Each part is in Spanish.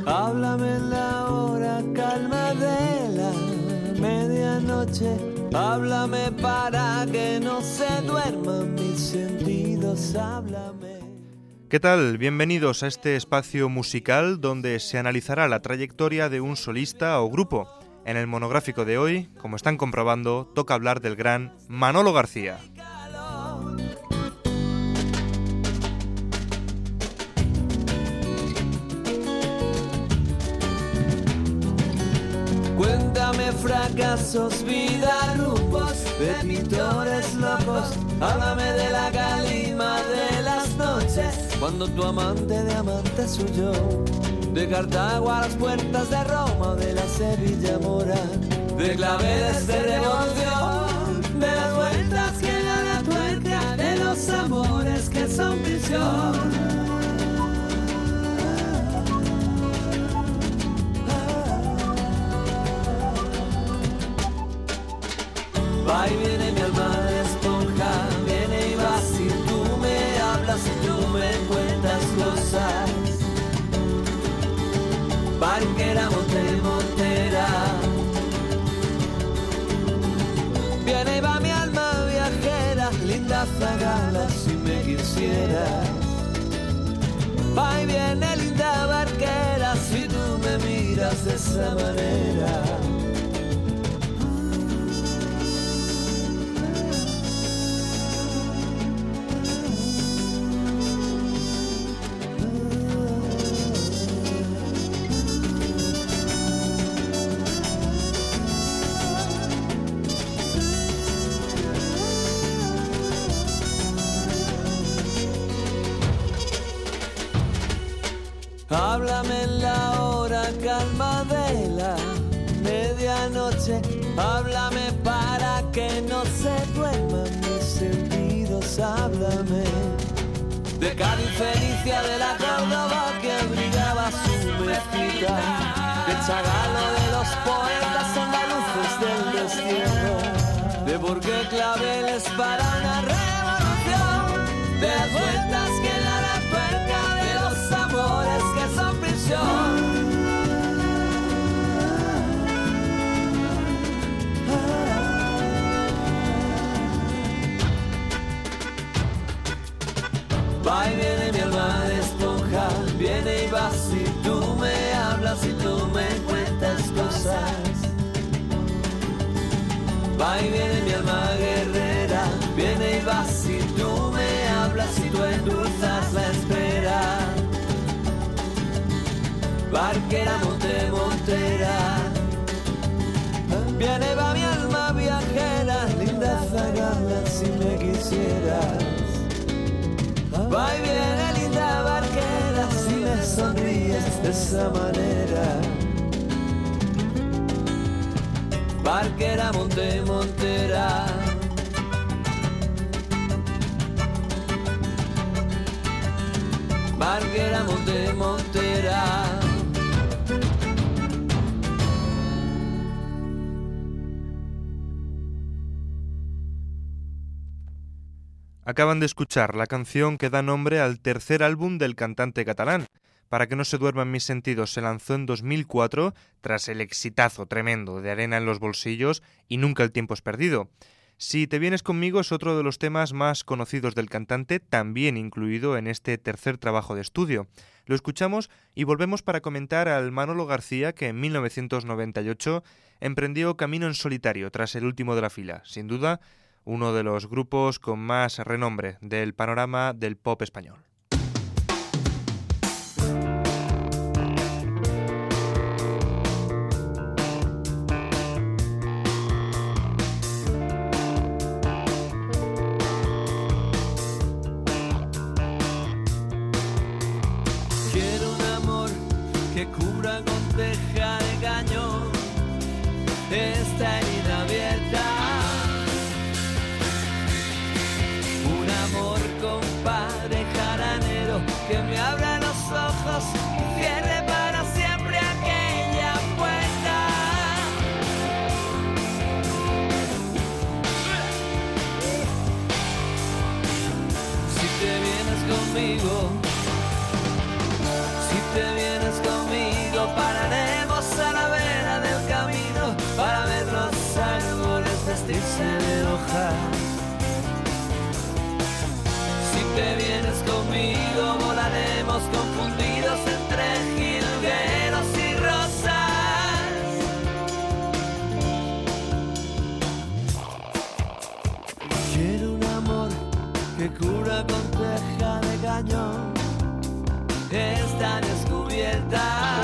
Háblame en la hora calma de la medianoche. Háblame para que no se duerman mis sentidos. Háblame. ¿Qué tal? Bienvenidos a este espacio musical donde se analizará la trayectoria de un solista o grupo. En el monográfico de hoy, como están comprobando, toca hablar del gran Manolo García. Cuéntame fracasos, vida, rumbos de pintores locos. Háblame de la calima de las noches, cuando tu amante de amantes huyó. De Cartago a las puertas de Roma o de la Sevilla mora. De claveles de revolución, de las vueltas que da la tuerca, de los amores que son prisión. Va y viene mi alma de esponja, viene y va si tú me hablas, si tú me cuentas cosas. Barquera, monte, montera. Viene y va mi alma viajera, linda zagala si me quisieras. Va y viene linda barquera, si tú me miras de esa manera. Háblame en la hora calma de la medianoche. Háblame para que no se duerman mis sentidos. Háblame de Cádiz, Felicia, de la Córdoba que abrigaba su mezquita, de Chagalo, de los poetas andaluces del destierro, de por qué claveles para una revolución, de las vueltas que da la tuerca, de los amores que son prisión. Va y viene mi alma de esponja, viene y va si tú me hablas, si tú me cuentas cosas. Va y viene mi alma guerrera, viene y va si tú me hablas, si tú endulzas la espera. Barquera, monte, montera. Viene y va mi alma viajera, linda zagala si me quisieras. Va y viene linda barquera, si me sonríes de esa manera. Barquera, monte, montera. Barquera, monte, montera. Acaban de escuchar la canción que da nombre al tercer álbum del cantante catalán. Para que no se duerman mis sentidos se lanzó en 2004 tras el exitazo tremendo de Arena en los bolsillos y Nunca el tiempo es perdido. Si te vienes conmigo es otro de los temas más conocidos del cantante, también incluido en este tercer trabajo de estudio. Lo escuchamos y volvemos para comentar al Manolo García que en 1998 emprendió camino en solitario tras el último de la fila. Sin duda, uno de los grupos con más renombre del panorama del pop español. Quiero un amor que cubra con teja de cañón esta herida abierta. Un amor, compadre jaranero, que me abra los ojos y cierre para siempre aquella puerta. Si te vienes conmigo, si te vienes conmigo, vestirse de hoja. Si te vienes conmigo, volaremos confundidos entre jilgueros y rosas. Quiero un amor que cura con teja de cañón, está descubierta.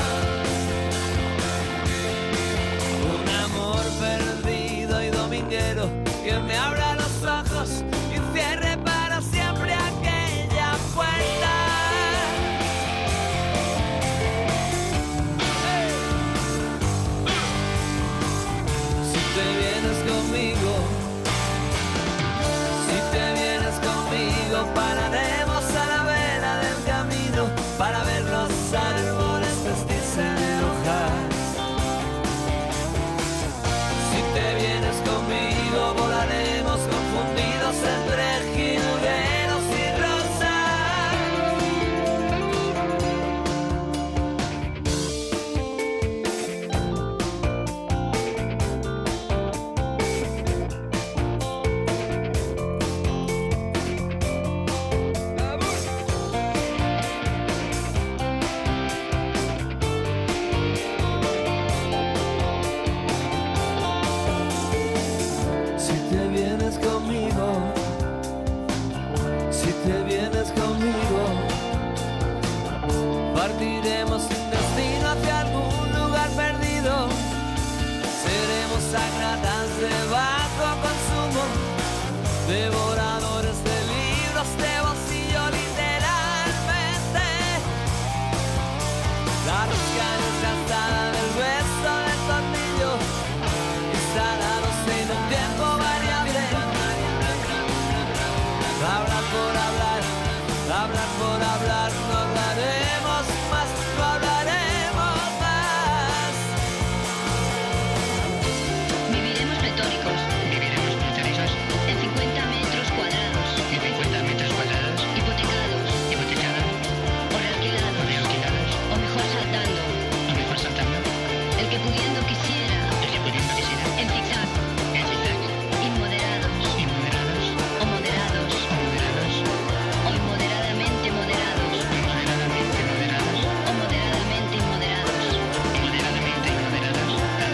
Un amor perdido y dominguero que me abra los ojos y cierre para siempre aquella puerta. Si te vienes conmigo, pararemos a la vera del camino para ver los árboles vestirse de hojas. Si te vienes conmigo, volaremos confundidos entre jilgueros y rosas. Partiremos sin destino hacia algún lugar perdido. Seremos sagradas de bajo consumo, devoradores de libros de bolsillo literalmente. La rosca desgastada del beso del tornillo, instalados en un tiempo variable. Hablar por hablar, hablar por hablar, no hablaremos más, no hablaremos más. Viviremos retóricos. Viviremos retóricos. En 50 metros cuadrados. En 50 metros cuadrados. Hipotecados. Hipotecados. O realquilados. O realquilados. O mejor saltando. O mejor saltando. El que pudiendo quisiera. El que pudiendo quisiera. En zigzag. En zigzag. Inmoderados. Inmoderados. O moderados. O moderados. O inmoderadamente moderados. Moderadamente moderados. O moderadamente inmoderados. Moderadamente inmoderados.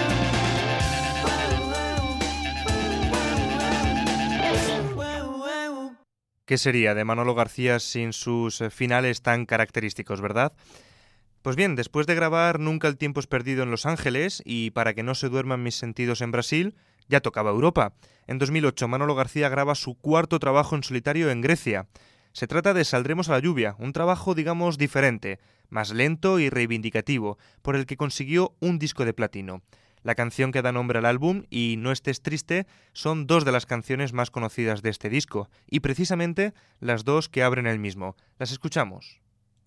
¿Qué sería de Manolo García sin sus finales tan característicos, verdad? Pues bien, después de grabar Nunca el tiempo es perdido en Los Ángeles y Para que no se duerman mis sentidos en Brasil, ya tocaba Europa. En 2008 Manolo García graba su cuarto trabajo en solitario en Grecia. Se trata de Saldremos a la lluvia, un trabajo, digamos, diferente, más lento y reivindicativo, por el que consiguió un disco de platino. La canción que da nombre al álbum y No estés triste son dos de las canciones más conocidas de este disco, y precisamente las dos que abren el mismo. Las escuchamos.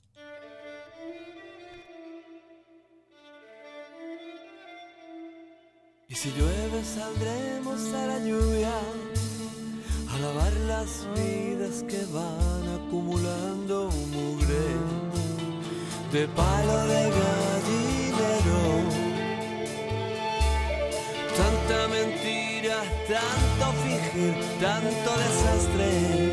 Y si llueve saldremos a la lluvia, a lavar las vidas que van acumulando mugre de palo de gallinero. Tanta mentira, tanto fingir, tanto desastre.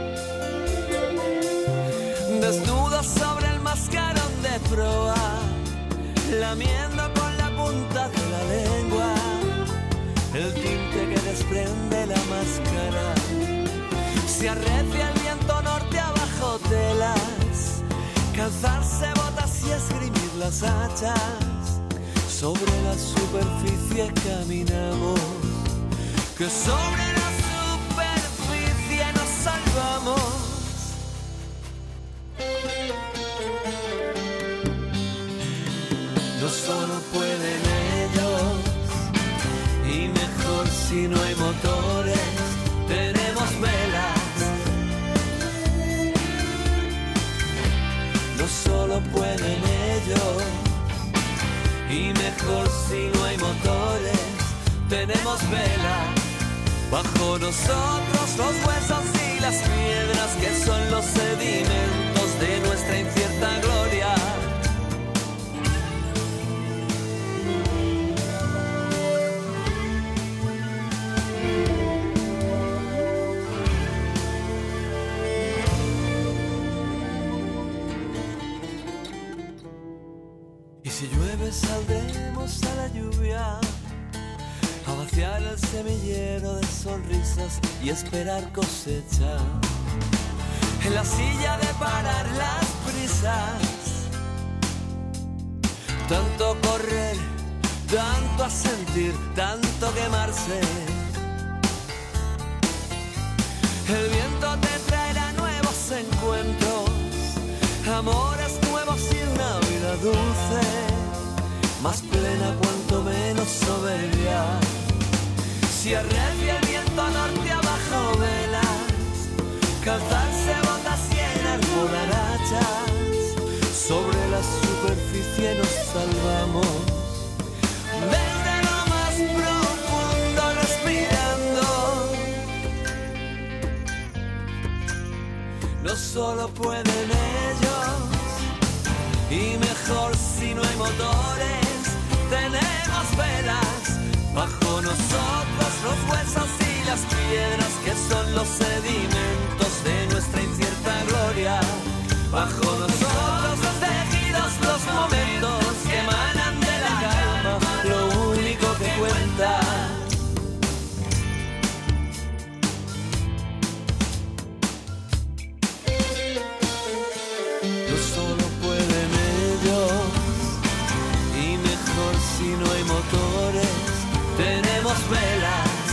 Desnudos sobre el mascarón de proa, lamiendo con la punta de la lengua el tinte que desprende la máscara. Se arrecia el viento norte abajo telas, calzarse botas y esgrimir las hachas. Sobre la superficie caminamos, que sobre la superficie nos salvamos. No solo pueden ellos, y mejor si no hay motores, tenemos velas. No solo pueden ellos, y mejor si no hay motores, tenemos vela. Bajo nosotros los huesos y las piedras que son los sedimentos de nuestra incierta gloria. jueves saldremos a la lluvia, a vaciar el semillero de sonrisas y esperar cosecha. En la silla de parar las prisas, tanto correr, tanto a sentir, tanto quemarse. El viento te traerá nuevos encuentros, amores nuevos y una vida dulce, más plena cuanto menos soberbia. Si arrecia el viento a norte abajo velas, calzarse botas y enarbolar hachas, sobre la superficie nos salvamos. Desde lo más profundo respirando, no solo pueden ellos, y mejor si no hay motores, tenemos velas bajo nosotros, los huesos y las piedras que son los sedimentos de nuestra incierta gloria. Bajo nosotros los tejidos, los momentos que emanan de la calma, lo único que cuenta. No solo pueden ellos, y mejor si no hay motores, tenemos velas.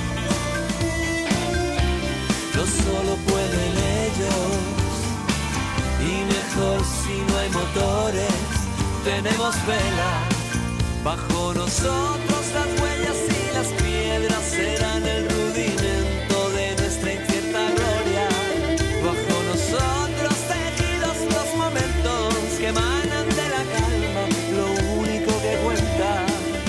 No solo pueden ellos, y mejor si no hay motores, tenemos velas. Bajo nosotros las huellas y las piedras serán el rudimento de nuestra incierta gloria. Bajo nosotros tejidos los momentos que emanan de la calma, lo único que cuenta.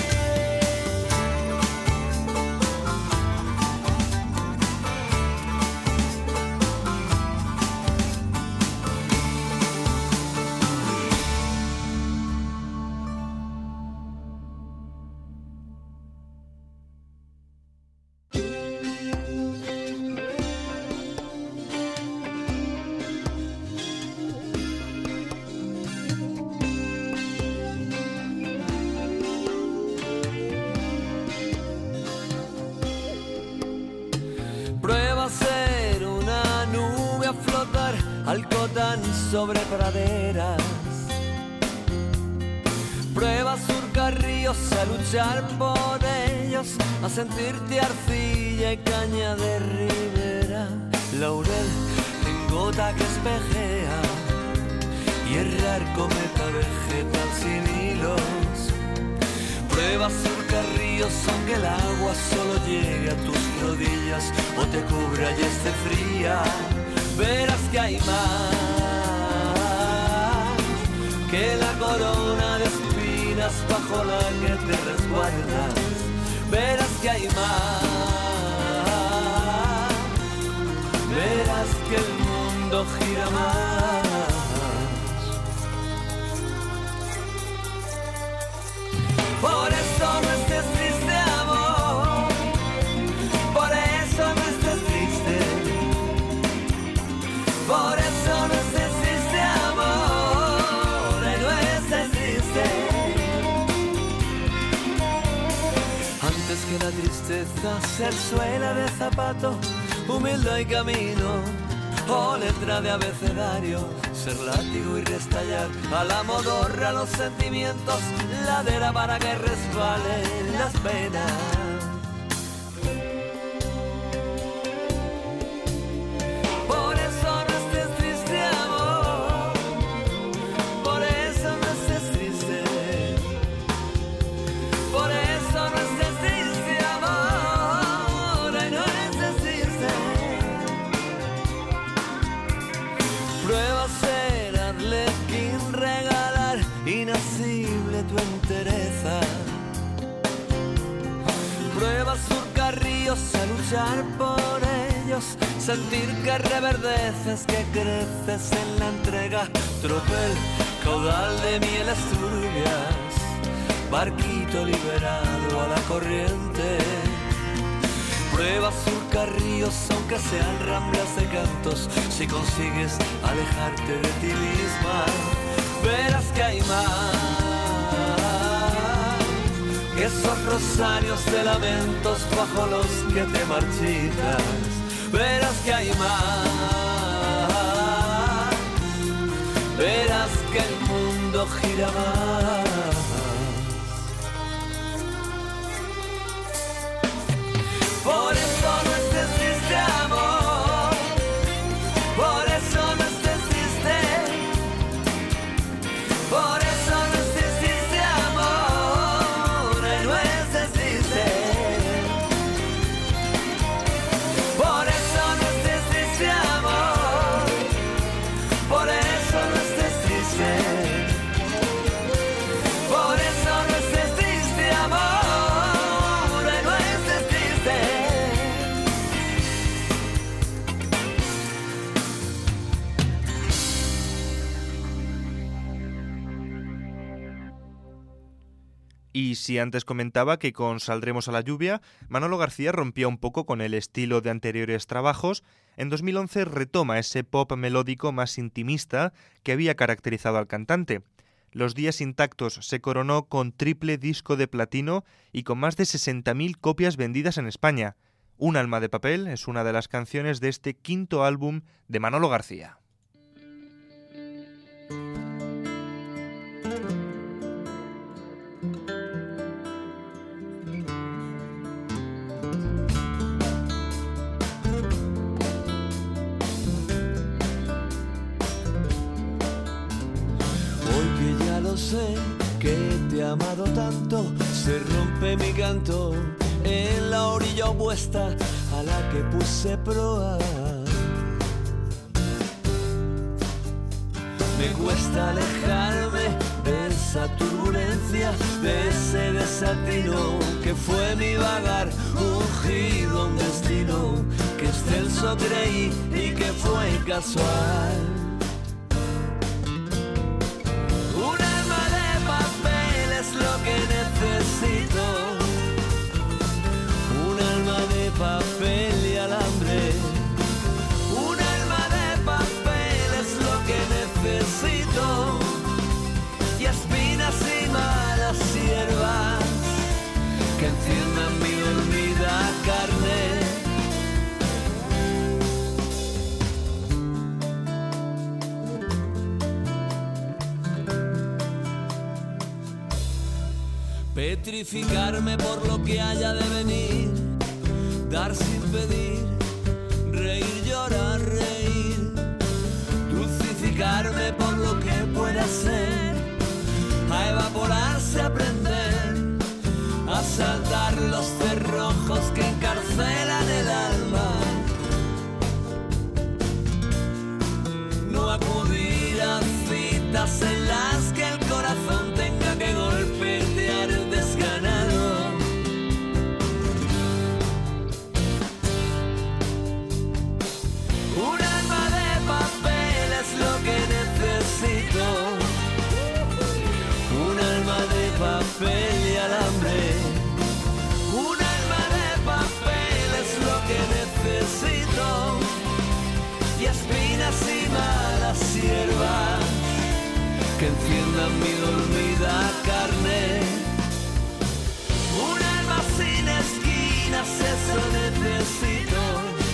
Alcotán sobre praderas, prueba surcar ríos a luchar por ellos, a sentirte arcilla y caña de ribera, laurel en gota que espejea y errar cometa vegetal sin hilos. Prueba surcar ríos aunque el agua solo llegue a tus rodillas o te cubra y esté fría. Verás que hay más que la corona de espinas bajo la que te resguardas. Verás que hay más, verás que el mundo gira más. Por eso no estés triste, amor, por eso no estés triste. Por eso no estés triste, amor, no estés triste. Antes que la tristeza ser suela de zapato, humildad y camino, o letra de abecedario, ser látigo y restallar a la modorra los sentimientos, ladera para que resbalen las penas. Tu entereza, prueba surcar ríos a luchar por ellos, sentir que reverdeces, que creces en la entrega, tropel, caudal de mieles turbias, barquito liberado a la corriente. Prueba surcar ríos aunque sean ramblas de cantos, si consigues alejarte de ti misma, verás que hay más que esos rosarios de lamentos bajo los que te marchitas, verás que hay más, verás que el mundo gira más. Por eso no estés triste, amor, por eso no estés triste, por eso no estés triste, amor, no estés triste. Por eso no estés triste, amor, por eso no estés triste, por eso no estés triste, amor, no estés triste. Y si antes comentaba que con Saldremos a la lluvia, Manolo García rompía un poco con el estilo de anteriores trabajos, en 2011 retoma ese pop melódico más intimista que había caracterizado al cantante. Los días intactos se coronó con triple disco de platino y con más de 60.000 copias vendidas en España. Un alma de papel es una de las canciones de este quinto álbum de Manolo García. Sé que te he amado tanto, se rompe mi canto en la orilla opuesta a la que puse proa. Me cuesta alejarme de esa turbulencia, de ese desatino que fue mi vagar, ungido un destino que excelso creí y que fue casual. Necesito un alma de papel y alambre, un alma de papel es lo que necesito, y espinas y malas hierbas que enciendan mi dormida carne. Petrificarme por lo que haya de venir, dar sin pedir, reír, llorar, reír, dulcificarme por lo que pueda ser, a evaporarse, aprender, a saltar los cerrojos que encarcelan el alma, no acudir a citas en las que el corazón tenga que golpetear desganado. Un alma de papel es lo que necesito, un alma de papel y alambre, un alma de papel es lo que necesito, y espinas y malas hierbas que enciendan mi dormida carne. Un alma sin esquinas, eso necesito,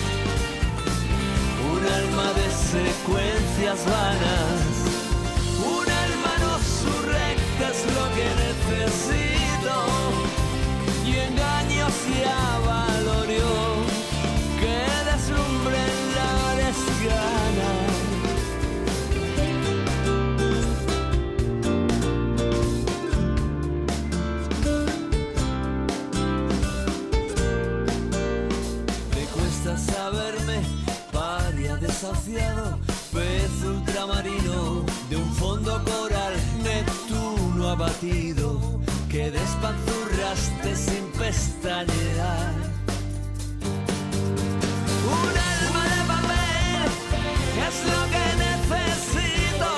un alma de secuencias vanas, un alma no surrecta es lo que necesito, y engaños y avalorio que deslumbren la desgana. Saberme paria desahuciado, pez ultramarino de un fondo coral, Neptuno abatido, que despanzurraste sin pestañear. Un alma de papel es lo que necesito,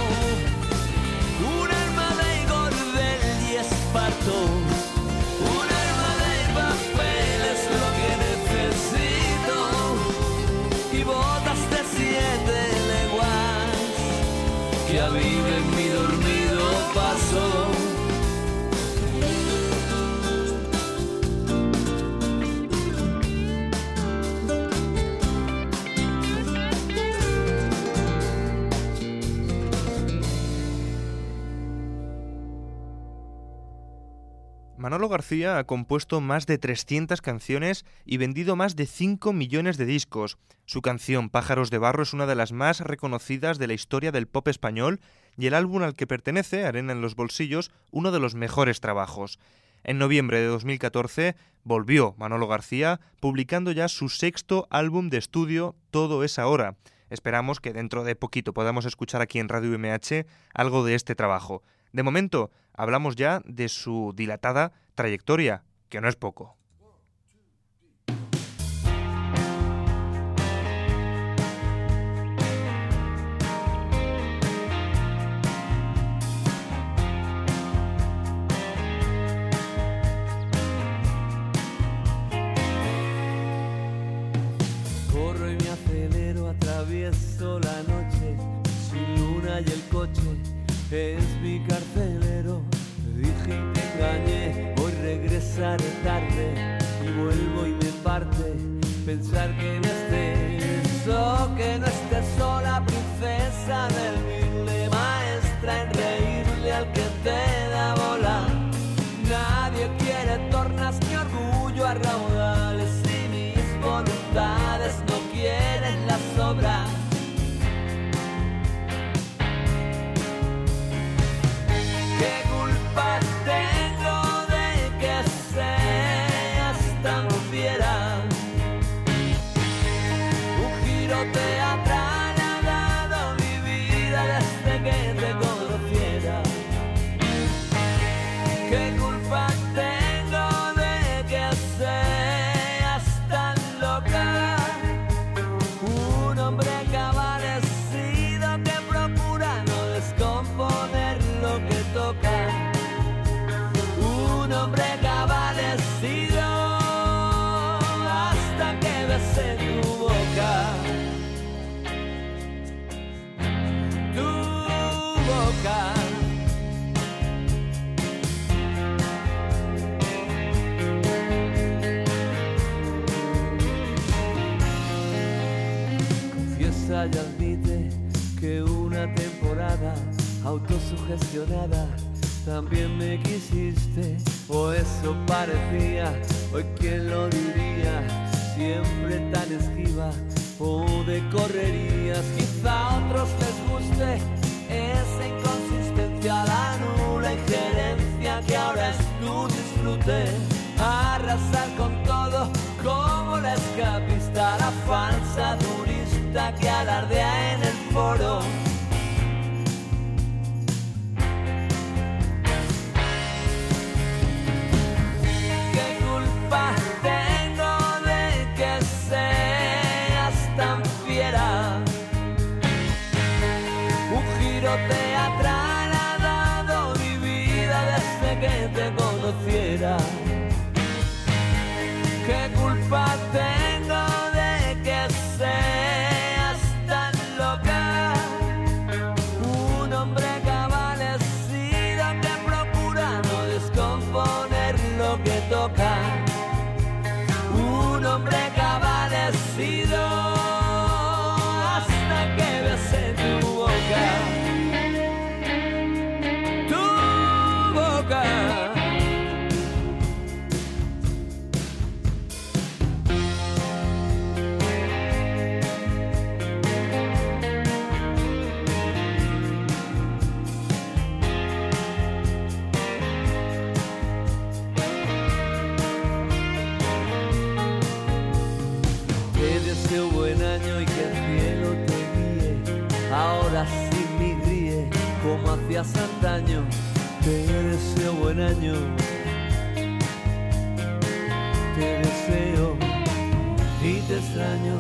un alma de Gordel y Esparto, un alma de papel es lo que necesito, y botas de 7 leguas que aviven mi dormido paso. Manolo García ha compuesto más de 300 canciones y vendido más de 5 millones de discos. Su canción Pájaros de Barro es una de las más reconocidas de la historia del pop español y el álbum al que pertenece, Arena en los bolsillos, uno de los mejores trabajos. En noviembre de 2014 volvió Manolo García publicando ya su 6º álbum de estudio, Todo es ahora. Esperamos que dentro de poquito podamos escuchar aquí en Radio UMH algo de este trabajo. De momento, hablamos ya de su dilatada trayectoria, que no es poco. Corro y me acelero, atravieso la noche, sin luna y el coche es mi carcelero. Te dije y te engañé, hoy regresaré tarde y vuelvo y me parte pensar que no estés, o que no estés sola, princesa del humilde, maestra en reírle al que te da bola. Nadie quiere tornas ni orgullo a raudales y mis voluntades no quieren las obras. ¿Qué culpa tengo de que seas tan fiera? Un giro teatral ha dado mi vida desde que te conociera. ¿Qué culpa tengo de que seas tan loca? Un hombre cabalecido que procura no descomponer lo que toca. Un hombre cabalecido hasta que bese tu boca. Tu boca. Confiesa y admite que una temporada autosugestionada también me quisiste, o eso parecía, hoy quién lo diría, siempre tan esquiva o de correrías. Quizá a otros les guste esa inconsistencia, la nula injerencia que ahora es tu disfrute, arrasar con todo como la escapista, la falsa turista que alardea en el foro. ¿Qué culpa tengo de que seas tan fiera? Un giro teatral ha dado mi vida desde que te conociera. ¿Qué culpa tengo de que seas tan loca? Un hombre cabalecido que procura no descomponer lo que toca. Un hombre cabalecido hasta que bese tu boca. Tu boca. Buen año y que el cielo te guíe, ahora sí me ríe como hacías antaño. Te deseo buen año, te deseo y te extraño.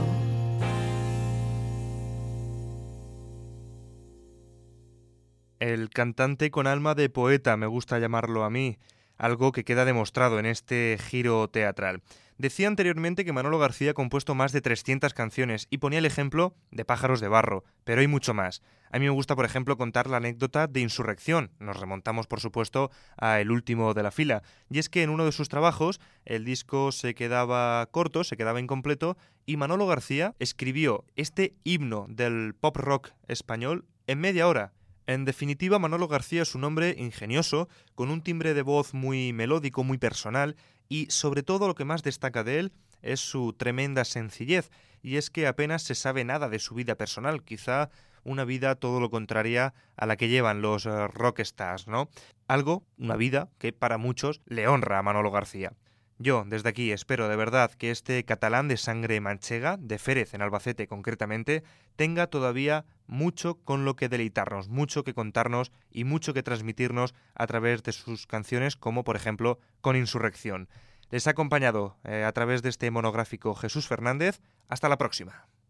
El cantante con alma de poeta, me gusta llamarlo a mí, algo que queda demostrado en este giro teatral. Decía anteriormente que Manolo García ha compuesto más de 300 canciones y ponía el ejemplo de Pájaros de Barro, pero hay mucho más. A mí me gusta, por ejemplo, contar la anécdota de Insurrección. Nos remontamos, por supuesto, a El último de la fila. Y es que en uno de sus trabajos el disco se quedaba corto, se quedaba incompleto, y Manolo García escribió este himno del pop rock español en media hora. En definitiva, Manolo García es un hombre ingenioso, con un timbre de voz muy melódico, muy personal, y sobre todo lo que más destaca de él es su tremenda sencillez, y es que apenas se sabe nada de su vida personal, quizá una vida todo lo contraria a la que llevan los rockstars, ¿no? Una vida que para muchos le honra a Manolo García. Yo, desde aquí, espero de verdad que este catalán de sangre manchega, de Férez en Albacete concretamente, tenga todavía mucho con lo que deleitarnos, mucho que contarnos y mucho que transmitirnos a través de sus canciones, como por ejemplo Con Insurrección. Les ha acompañado a través de este monográfico Jesús Fernández. Hasta la próxima.